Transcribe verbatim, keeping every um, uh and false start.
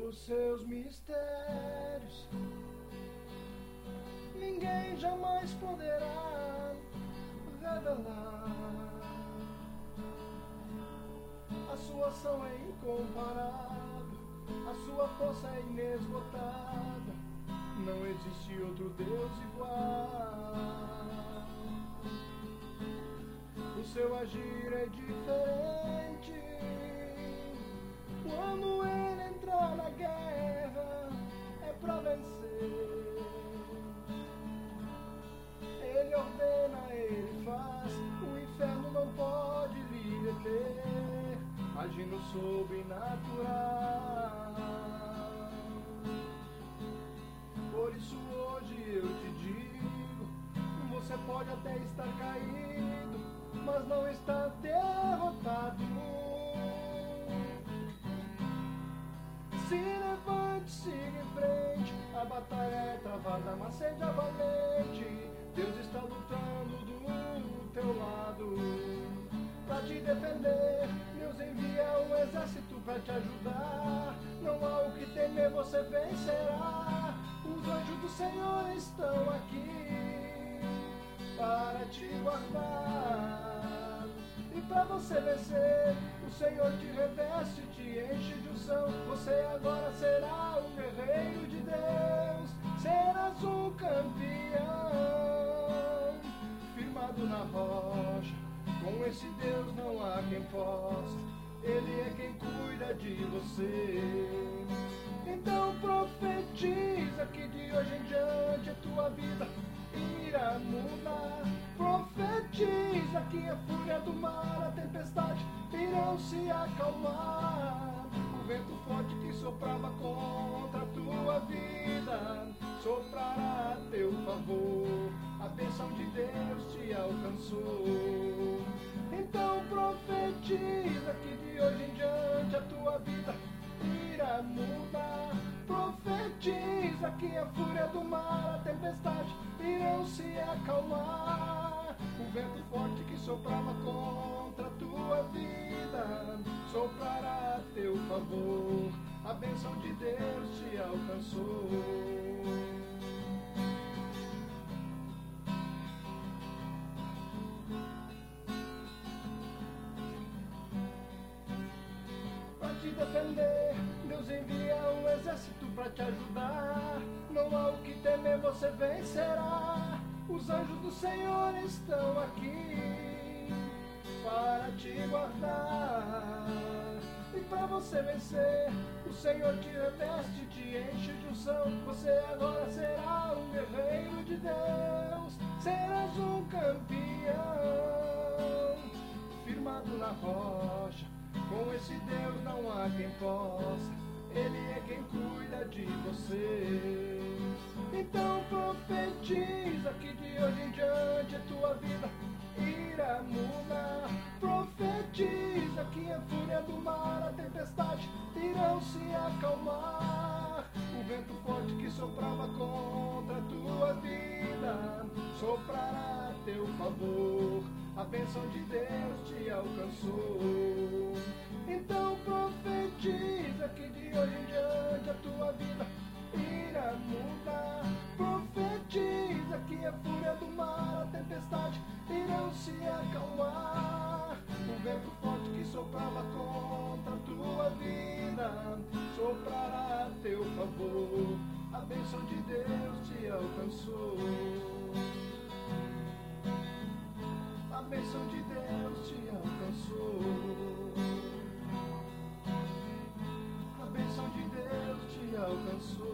os seus mistérios ninguém jamais poderá revelar. A sua ação é incomparável, a sua força é inesgotável, não existe outro Deus igual. O seu agir é diferente. Quando ele entra na guerra, é pra vencer. Ele ordena, ele faz, o inferno não pode lhe deter, agindo sobrenatural. Por isso hoje eu te digo, você pode até estar caído, mas não está derrotado. Se levante, siga em frente, a batalha é travada, mas seja valente. Deus está lutando do teu lado pra te defender. Deus envia um exército pra te ajudar. Não há o que temer, você vencerá. Os anjos do Senhor estão aqui para te guardar. E pra você vencer, o Senhor te reveste, te enche de unção. Você agora será um guerreiro de Deus, serás um campeão, firmado na rocha. Com esse Deus não há quem possa, Ele é quem cuida de você. Então profetiza que de hoje em diante a tua vida irá mudar. Profetiza que a fúria do mar, a tempestade irão se acalmar. O vento forte que soprava contra a tua vida soprará a teu favor. A bênção de Deus te alcançou. Então profetiza que de hoje em diante a tua vida irá mudar. Profetiza que a fúria do mar, a tempestade irão se acalmar. O vento forte que soprava contra a tua vida soprará a teu favor. A bênção de Deus te alcançou. Te defender, Deus envia um exército pra te ajudar. Não há o que temer, você vencerá. Os anjos do Senhor estão aqui para te guardar. E pra você vencer, o Senhor te reveste, te enche de unção. Você agora será um guerreiro de Deus, serás um campeão, firmado na rocha. Com esse Deus não há quem possa, Ele é quem cuida de você. Então profetiza que de hoje em diante a tua vida irá mudar. Profetiza que a fúria do mar, a tempestade irão se acalmar. O vento forte que soprava contra a tua vida soprará a teu favor. A bênção de Deus te alcançou. Então profetiza que de hoje em diante a tua vida irá mudar. Profetiza que a fúria do mar, a tempestade irão se acalmar. O vento forte que soprava contra a tua vida soprará a teu favor. A bênção de Deus te alcançou. A bênção de Deus te alcançou. A bênção de Deus te alcançou.